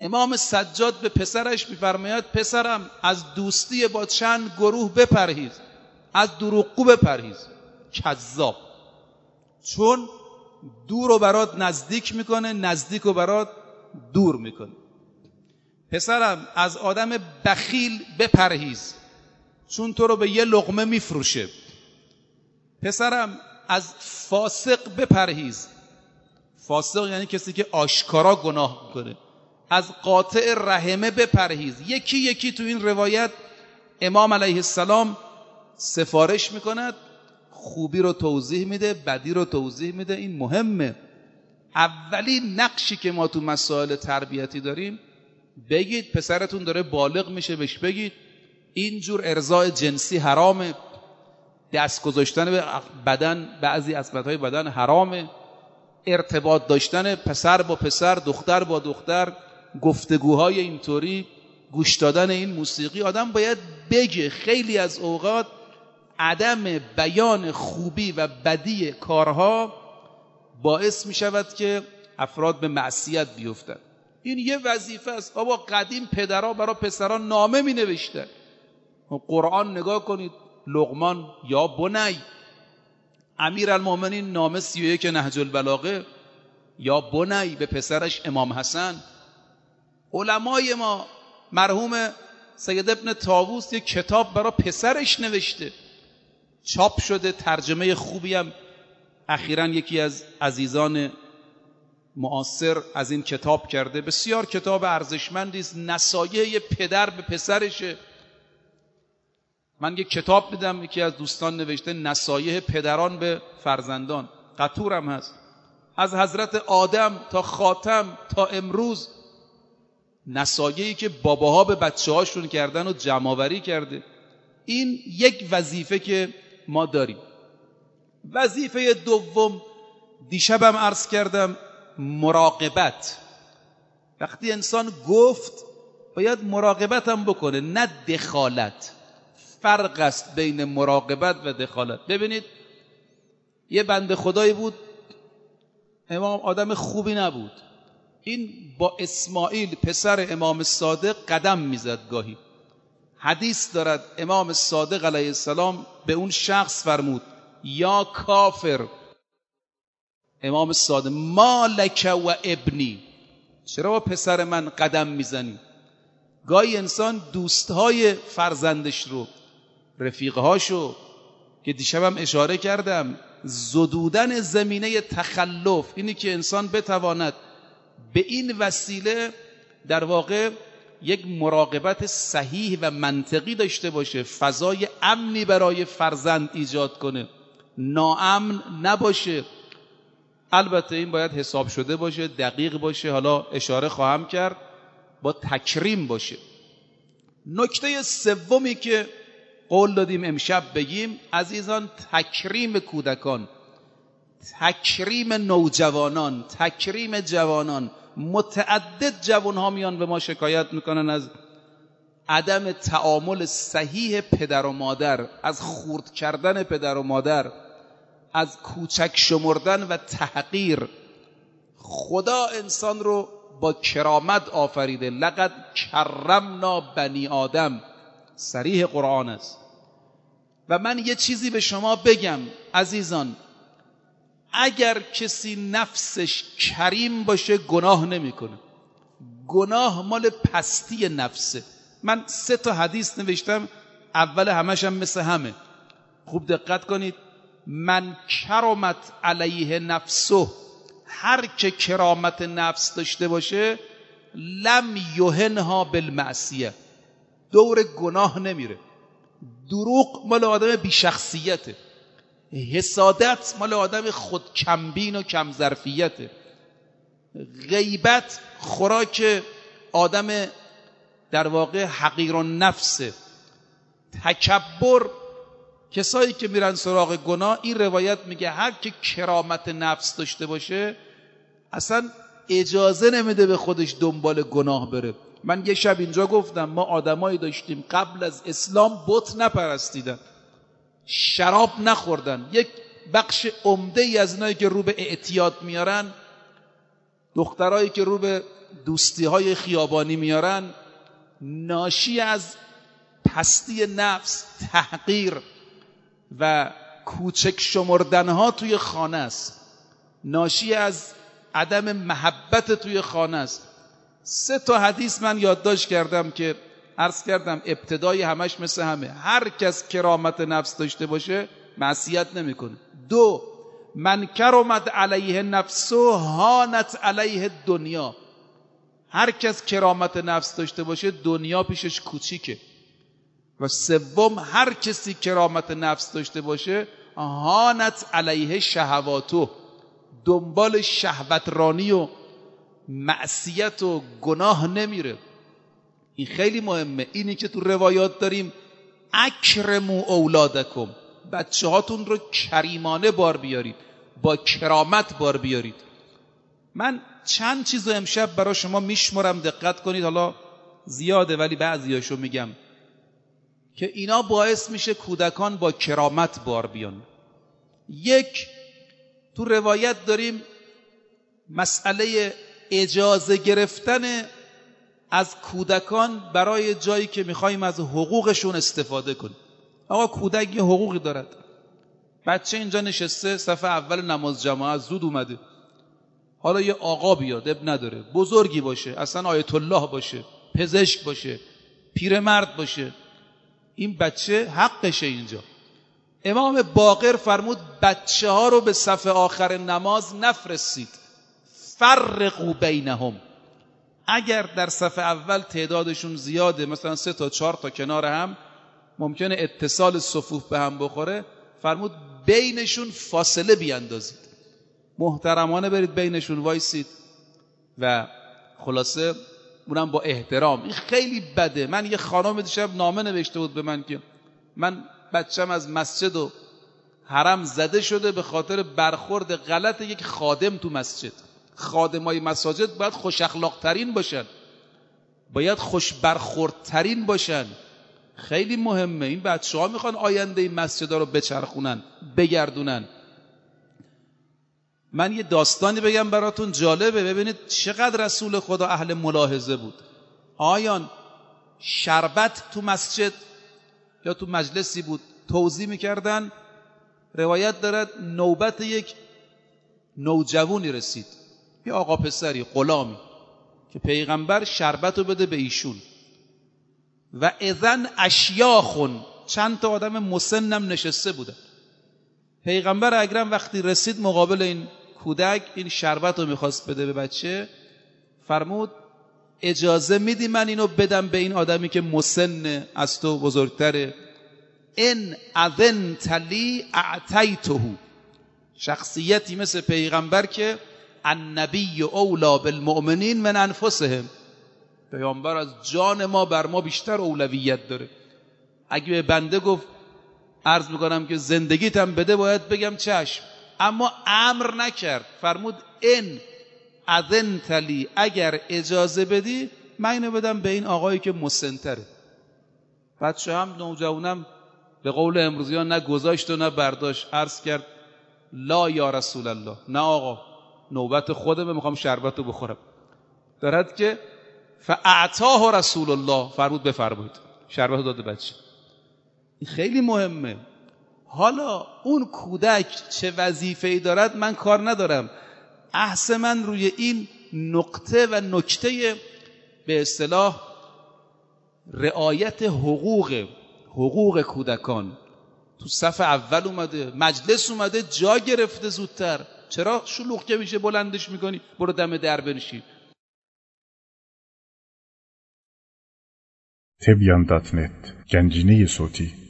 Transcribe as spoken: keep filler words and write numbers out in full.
امام سجاد به پسرش میفرماید پسرم از دوستی با چند گروه بپرهیز، از دروغگو بپرهیز، کذاب، چون دور رو برات نزدیک میکنه، نزدیک رو برات دور میکنه. پسرم از آدم بخیل بپرهیز، چون تو رو به یه لقمه میفروشه. پسرم از فاسق بپرهیز، فاسق یعنی کسی که آشکارا گناه کنه. از قاطع رحمه بپرهیز. یکی یکی تو این روایت امام علیه السلام سفارش میکند، خوبی رو توضیح میده، بدی رو توضیح میده. این مهمه. اولین نقشی که ما تو مسائل تربیتی داریم، بگید پسرتون داره بالغ میشه، بهش بگید اینجور ارضاء جنسی حرامه، دست گذاشتن به بدن، بعضی عضلات‌های بدن حرامه، ارتباط داشتن پسر با پسر، دختر با دختر، گفتگوهای اینطوری، گوش دادن این موسیقی، آدم باید بگه. خیلی از اوقات عدم بیان خوبی و بدی کارها باعث می شود که افراد به معصیت بیفتند. این یه وظیفه است. بابا قدیم پدرها برای پسران نامه می نوشتن. قرآن نگاه کنید، لقمان یا بنی، امیرالمومنین نامه سی و یک نهج البلاغه، یا بنی به پسرش امام حسن. علمای ما، مرحوم سید ابن طاووس یک کتاب برای پسرش نوشته، چاپ شده، ترجمه خوبی هم اخیراً یکی از عزیزان معاصر از این کتاب کرده. بسیار کتاب ارزشمندی است، نصایح پدر به پسرشه. من یک کتاب دیدم یکی از دوستان نوشته نصایح پدران به فرزندان، قطورم هست، از حضرت آدم تا خاتم تا امروز نصایحی که باباها به بچه هاشون کردن و جمع‌آوری کرده. این یک وظیفه که ما داریم. وظیفه دوم، دیشبم عرض کردم، مراقبت. وقتی انسان گفت باید مراقبت هم بکنه، نه دخالت. فرق است بین مراقبت و دخالت. ببینید یه بنده خدایی بود، امام آدم خوبی نبود، این با اسماعیل پسر امام صادق قدم میزد. گاهی حدیث دارد امام صادق علیه السلام به اون شخص فرمود یا کافر، امام صادق ما لک و ابنی، چرا با پسر من قدم میزنی؟ گاهی انسان دوستهای فرزندش رو، رفیقهاشو که دیشبم اشاره کردم، زدودن زمینه تخلف، اینی که انسان بتواند به این وسیله در واقع یک مراقبت صحیح و منطقی داشته باشه، فضای امنی برای فرزند ایجاد کنه، ناامن نباشه. البته این باید حساب شده باشه، دقیق باشه، حالا اشاره خواهم کرد، با تکریم باشه. نکته سومی که قول دادیم امشب بگیم، عزیزان، تکریم کودکان، تکریم نوجوانان، تکریم جوانان. متعدد جوانها میان به ما شکایت میکنن از عدم تعامل صحیح پدر و مادر، از خرد کردن پدر و مادر، از کوچک شمردن و تحقیر. خدا انسان رو با کرامت آفریده، لقد کرمنا بنی آدم، صریح قرآن است. و من یه چیزی به شما بگم عزیزان، اگر کسی نفسش کریم باشه گناه نمیکنه. گناه مال پستی نفسه. من سه تا حدیث نوشتم، اول همش هم مثل همه، خوب دقت کنید. من کرامت علیه نفسه، هر که کرامت نفس داشته باشه، لم یهنها بالمعصیه، دور گناه نمیره. دروغ مال آدم بی شخصیته، حسادت مال آدم خود کمبین و کم ظرفیته، غیبت خوراک آدم در واقع حقیر النفسه، تکبر کسایی که میرن سراغ گناه. این روایت میگه هر که کرامت نفس داشته باشه اصلا اجازه نمیده به خودش دنبال گناه بره. من یه شب اینجا گفتم ما آدمایی داشتیم قبل از اسلام بت نپرستیدن، شراب نخوردن. یک بخش عمده ای از اینایی که رو به اعتیاد میارن، دخترایی که رو به دوستی های خیابانی میارن ناشی از پستی نفس، تحقیر و کوچک شمردن ها توی خانه است، ناشی از عدم محبت توی خانه است. سه تا حدیث من یادداشت کردم که عرض کردم ابتدای همش مثل همه، هر کس کرامت نفس داشته باشه معصیت نمیکنه. دو، من کرمت علیه نفسه هانت علیه دنیا، هر کس کرامت نفس داشته باشه دنیا پیشش کوچیکه. و سوم، هر کسی کرامت نفس داشته باشه هانت علیه شهواتو، دنبال شهوترانی و معصیت و گناه نمیره. این خیلی مهمه. اینی که تو روایات داریم اکرموا اولادکم، بچه هاتون رو کریمانه بار بیارید، با کرامت بار بیارید. من چند چیزو امشب برای شما میشمرم، دقت کنید، حالا زیاده ولی بعضیاشو میگم که اینا باعث میشه کودکان با کرامت بار بیان. یک، تو روایت داریم مسئله اجازه گرفتن از کودکان برای جایی که میخوایم از حقوقشون استفاده کنیم. آقا کودک یه حقوقی دارد. بچه اینجا نشسته صف اول نماز جماعت زود اومده، حالا یه آقا بیاد اب نداره، بزرگی باشه، اصلا آیت الله باشه، پزشک باشه، پیرمرد باشه، این بچه حقشه اینجا. امام باقر فرمود بچه ها رو به صف آخر نماز نفرستید، فرقوا بینهم. اگر در صف اول تعدادشون زیاده، مثلا سه تا چهار تا کنار هم، ممکنه اتصال صفوف به هم بخوره، فرمود بینشون فاصله بیاندازید، محترمانه برید بینشون وایسید و خلاصه اونم با احترام. این خیلی بده. من یه خانم دیشب نامه نوشته بود به من که من بچم از مسجد و حرم زده شده به خاطر برخورد غلط یک خادم تو مسجد. خادمای مساجد باید خوش اخلاق ترین باشن، باید خوش برخورد ترین باشن. خیلی مهمه. این بچه ها میخوان آینده این مسجد ها رو بچرخونن، بگردونن. من یه داستانی بگم براتون جالبه، ببینید چقدر رسول خدا اهل ملاحظه بود. آیان شربت تو مسجد یا تو مجلسی بود توزیع میکردن، روایت دارد نوبت یک نوجوانی رسید، یه آقا پسری غلامی که پیغمبر شربت رو بده به ایشون و اذن اشیاخون، چند تا آدم مسنم نشسته بودن. پیغمبر اکرم وقتی رسید مقابل این کودک، این شربت رو میخواست بده به بچه، فرمود اجازه میدی من اینو بدم به این آدمی که مسن از تو بزرگتره؟ ان اذنت لی اعطیته. شخصیتی مثل پیغمبر که النبی اولی بالمؤمنین من انفسهم، پیغمبر از جان ما بر ما بیشتر اولویت داره. اگه به بنده گفت عرض میکنم که زندگیتم بده، باید بگم چشم، اما امر نکرد. فرمود ان اذنت لی، اگر اجازه بدی من اینو بدم به این آقایی که مسن‌تره. بچه هم نوجوانم به قول امروزی ها نه گذاشت و نه برداشت، عرض کرد لا یا رسول الله، نه آقا نوبت خودمه، میخوام شربتو بخورم. دارد که فاعطاه رسول الله، فرمود بفرمایید، شربتو داده بچه. خیلی مهمه. حالا اون کودک چه وظیفه‌ای دارد من کار ندارم، احس من روی این نقطه و نکته به اصطلاح رعایت حقوق حقوق کودکان تو صف اول اومده، مجلس اومده، جا گرفته زودتر، چرا شلوغ که میشه بلندش میکنی؟ برو دم در بنشین. تبیان دات نت، گنجینه صوتی.